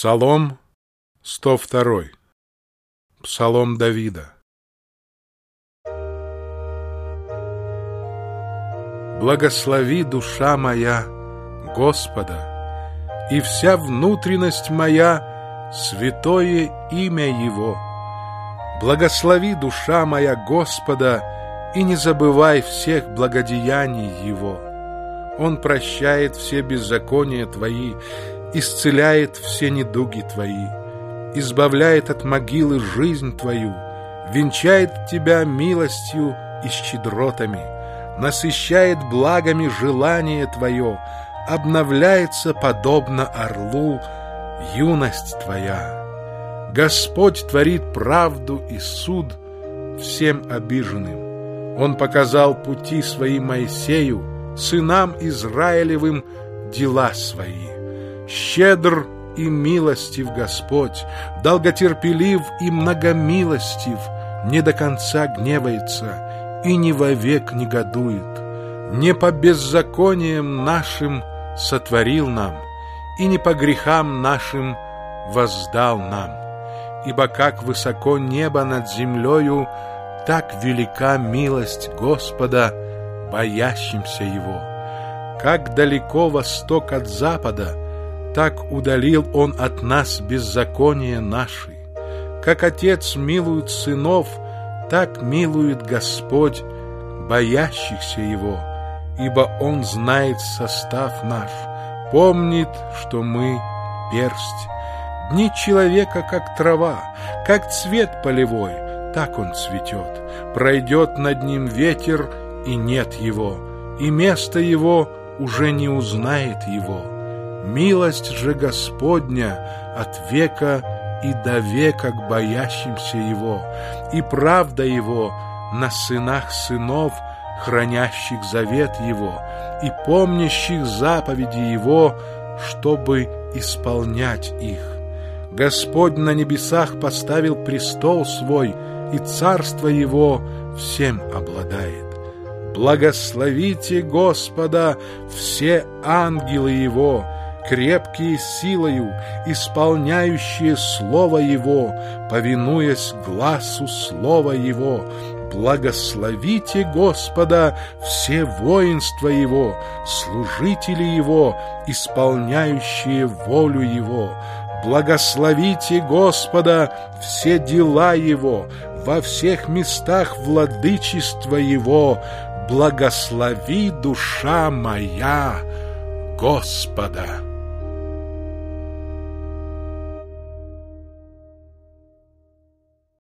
Псалом 102. Псалом Давида. Благослови, душа моя, Господа, и вся внутренность моя святое имя Его. Благослови, душа моя, Господа, и не забывай всех благодеяний Его. Он прощает все беззакония твои, исцеляет все недуги твои, избавляет от могилы жизнь твою, венчает тебя милостью и щедротами, насыщает благами желание твое, обновляется подобно орлу юность твоя. Господь творит правду и суд всем обиженным. Он показал пути свои Моисею, сынам Израилевым дела свои. Щедр и милостив Господь, долготерпелив и многомилостив, не до конца гневается и не вовек негодует. Не по беззакониям нашим сотворил нам, и не по грехам нашим воздал нам. Ибо как высоко небо над землею, так велика милость Господа боящимся Его. Как далеко восток от запада, так удалил Он от нас беззаконие наши. Как Отец милует сынов, так милует Господь боящихся Его, ибо Он знает состав наш, помнит, что мы персть. Дни человека, как трава, как цвет полевой, так он цветет. Пройдет над ним ветер, и нет его, и место его уже не узнает его. Милость же Господня от века и до века к боящимся Его, и правда Его на сынах сынов, хранящих завет Его, и помнящих заповеди Его, чтобы исполнять их. Господь на небесах поставил престол свой, и царство Его всем обладает. Благословите Господа все ангелы Его, крепкие силою, исполняющие Слово Его, повинуясь гласу Слова Его. Благословите Господа все воинства Его, служители Его, исполняющие волю Его. Благословите Господа все дела Его, во всех местах владычества Его. Благослови, душа моя, Господа.